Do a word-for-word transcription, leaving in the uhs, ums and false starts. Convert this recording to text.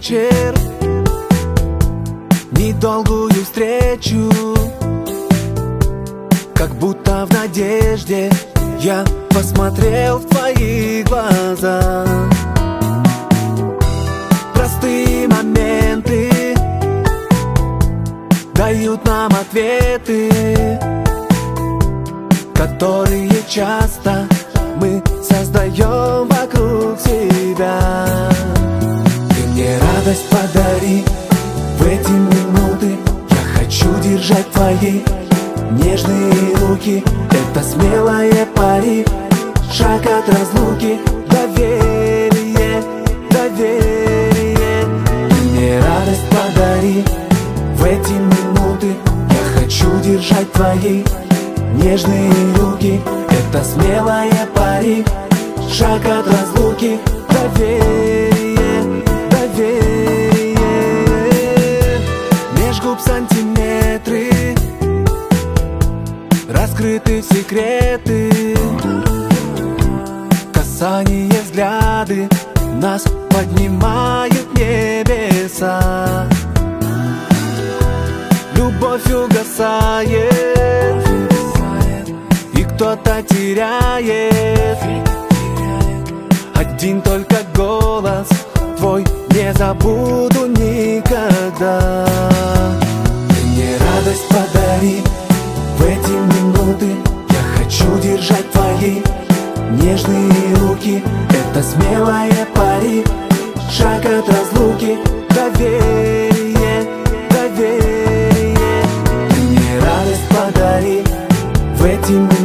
вечер, недолгую встречу, как будто в надежде я посмотрел в твои глаза. Простые моменты дают нам ответы, которые часто мы создаем вокруг себя. Ты мне радость подари в эти минуты. Я хочу держать твои нежные руки. Это смелое пари, шаг от разлуки. Доверие, доверие. Ты мне радость подари в эти минуты. Я хочу держать твои нежные руки. Это смелое пари, шаг от разлуки. Доверие, доверие. Меж губ сантиметры, раскрыты секреты. Касания, взгляды нас поднимают в небеса. Любовь угасает, и кто-то теряет. Один только голос твой не забуду никогда. Ты мне радость подари в эти минуты. Я хочу держать твои нежные руки. Это смелое пари, шаг от разлуки. Доверие, доверие. Ты мне радость подари в эти минуты.